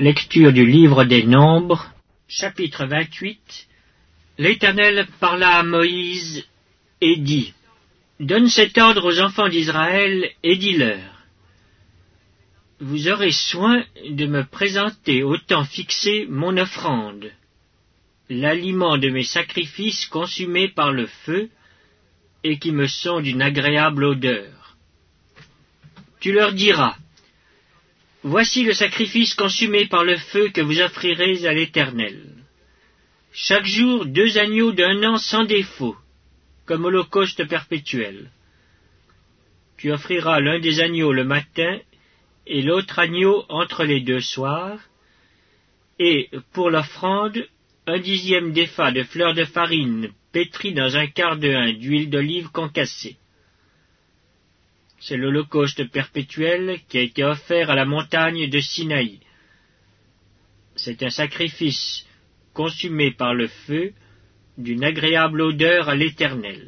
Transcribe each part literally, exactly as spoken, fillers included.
Lecture du livre des Nombres, chapitre vingt-huit. L'Éternel parla à Moïse et dit : Donne cet ordre aux enfants d'Israël et dis-leur : Vous aurez soin de me présenter au temps fixé mon offrande, l'aliment de mes sacrifices consumés par le feu et qui me sont d'une agréable odeur. Tu leur diras : Voici le sacrifice consumé par le feu que vous offrirez à l'Éternel. Chaque jour deux agneaux d'un an sans défaut, comme holocauste perpétuel. Tu offriras l'un des agneaux le matin et l'autre agneau entre les deux soirs, et pour l'offrande, un dixième d'épha de fleur de farine pétrie dans un quart de hin d'huile d'olive concassée. C'est l'holocauste perpétuel qui a été offert à la montagne de Sinaï. C'est un sacrifice consumé par le feu, d'une agréable odeur à l'Éternel.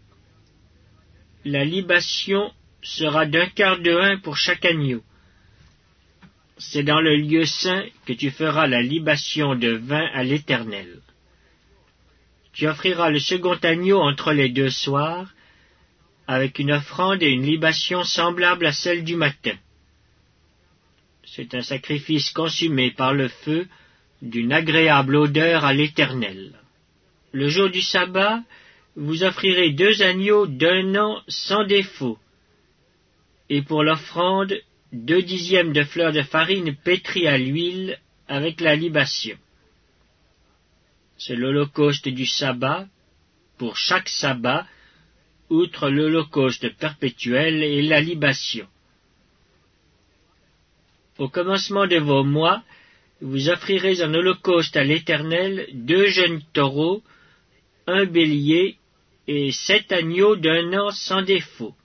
La libation sera d'un quart de hin pour chaque agneau. C'est dans le lieu saint que tu feras la libation de vin à l'Éternel. Tu offriras le second agneau entre les deux soirs, avec une offrande et une libation semblables à celle du matin. C'est un sacrifice consumé par le feu, d'une agréable odeur à l'Éternel. Le jour du sabbat, vous offrirez deux agneaux d'un an sans défaut, et pour l'offrande, deux dixièmes de fleur de farine pétrie à l'huile avec la libation. C'est l'holocauste du sabbat, pour chaque sabbat, outre l'holocauste perpétuel et la libation. Au commencement de vos mois, vous offrirez en holocauste à l'Éternel deux jeunes taureaux, un bélier et sept agneaux d'un an sans défaut.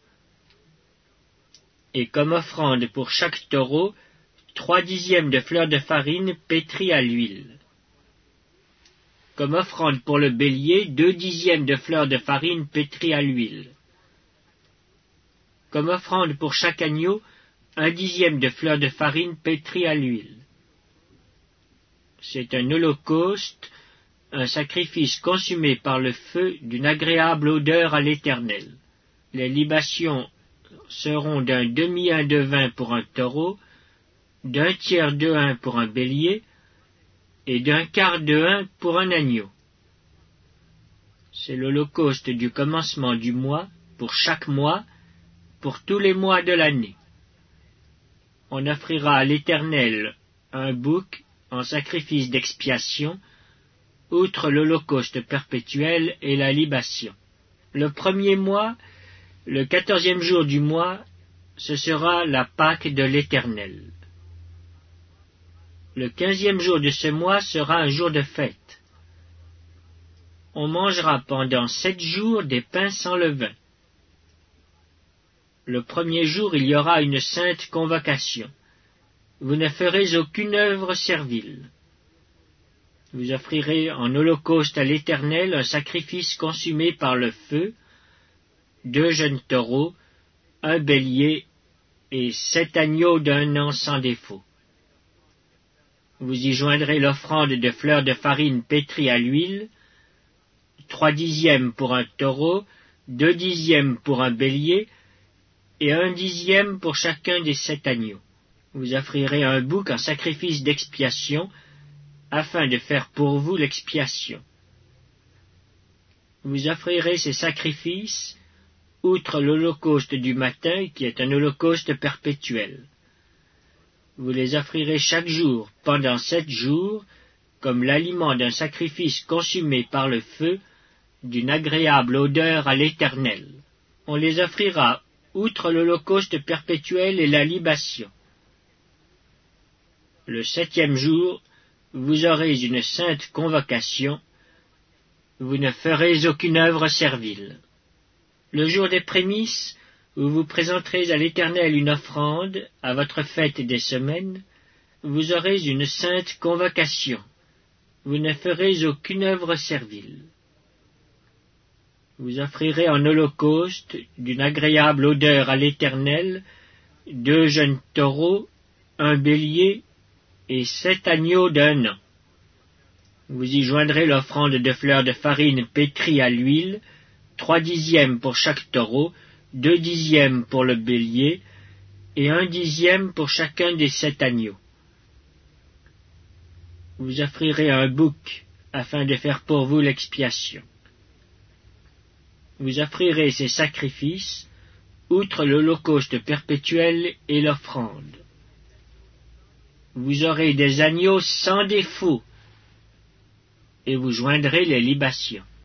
Et comme offrande pour chaque taureau, trois dixièmes de fleur de farine pétrie à l'huile. Comme offrande pour le bélier, deux dixièmes de fleur de farine pétrie à l'huile. Comme offrande pour chaque agneau, un dixième de fleur de farine pétrie à l'huile. C'est un holocauste, un sacrifice consumé par le feu d'une agréable odeur à l'Éternel. Les libations seront d'un demi-hin de vin pour un taureau, d'un tiers de hin pour un bélier, et d'un quart de hin pour un agneau. C'est l'holocauste du commencement du mois, pour chaque mois, pour tous les mois de l'année. On offrira à l'Éternel un bouc en sacrifice d'expiation, outre l'holocauste perpétuel et la libation. Le premier mois, le quatorzième jour du mois, ce sera la Pâque de l'Éternel. Le quinzième jour de ce mois sera un jour de fête. On mangera pendant sept jours des pains sans levain. Le premier jour, il y aura une sainte convocation. Vous ne ferez aucune œuvre servile. Vous offrirez en holocauste à l'Éternel un sacrifice consumé par le feu, deux jeunes taureaux, un bélier et sept agneaux d'un an sans défaut. Vous y joindrez l'offrande de fleurs de farine pétrie à l'huile, trois dixièmes pour un taureau, deux dixièmes pour un bélier, et un dixième pour chacun des sept agneaux. Vous offrirez un bouc en sacrifice d'expiation, afin de faire pour vous l'expiation. Vous offrirez ces sacrifices, outre l'holocauste du matin, qui est un holocauste perpétuel. Vous les offrirez chaque jour, pendant sept jours, comme l'aliment d'un sacrifice consumé par le feu, d'une agréable odeur à l'Éternel. On les offrira, outre l'holocauste perpétuel et la libation. Le septième jour, vous aurez une sainte convocation, vous ne ferez aucune œuvre servile. Le jour des prémices, où vous présenterez à l'Éternel une offrande, à votre fête des semaines, vous aurez une sainte convocation. Vous ne ferez aucune œuvre servile. Vous offrirez en holocauste, d'une agréable odeur à l'Éternel, deux jeunes taureaux, un bélier et sept agneaux d'un an. Vous y joindrez l'offrande de fleurs de farine pétrie à l'huile, trois dixièmes pour chaque taureau, deux dixièmes pour le bélier, et un dixième pour chacun des sept agneaux. Vous offrirez un bouc, afin de faire pour vous l'expiation. Vous offrirez ces sacrifices, outre l'holocauste perpétuel et l'offrande. Vous aurez des agneaux sans défaut, et vous joindrez les libations.